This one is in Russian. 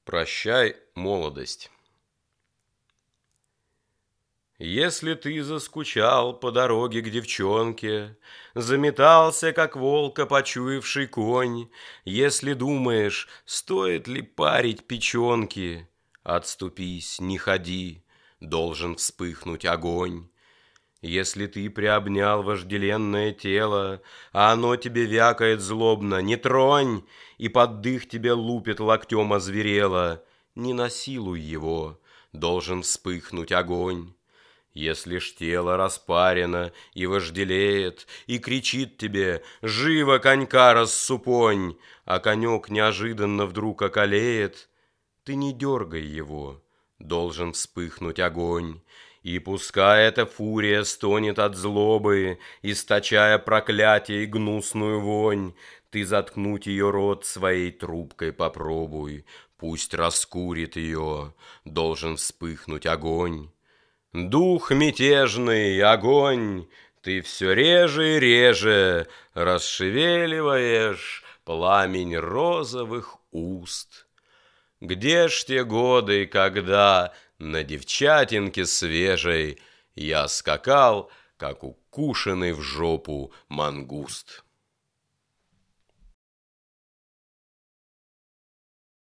Прощай, молодость. Если ты заскучал по дороге к девчонке, заметался, как волка почуявший конь, если думаешь, стоит ли парить печенки, отступись, не ходи, должен вспыхнуть огонь. Если ты приобнял вожделенное тело, а оно тебе вякает злобно, не тронь, и под дых тебе лупит локтем озверело, не насилуй его, должен вспыхнуть огонь. Если ж тело распарено и вожделеет, и кричит тебе «Живо конька рассупонь!», а конек неожиданно вдруг околеет, ты не дергай его, должен вспыхнуть огонь. И пускай эта фурия стонет от злобы, источая проклятие и гнусную вонь, ты заткнуть ее рот своей трубкой попробуй, пусть раскурит ее, должен вспыхнуть огонь. Дух мятежный, огонь, ты все реже и реже расшевеливаешь пламень розовых уст. Где ж те годы, когда на девчатинке свежей я скакал, как укушенный в жопу мангуст?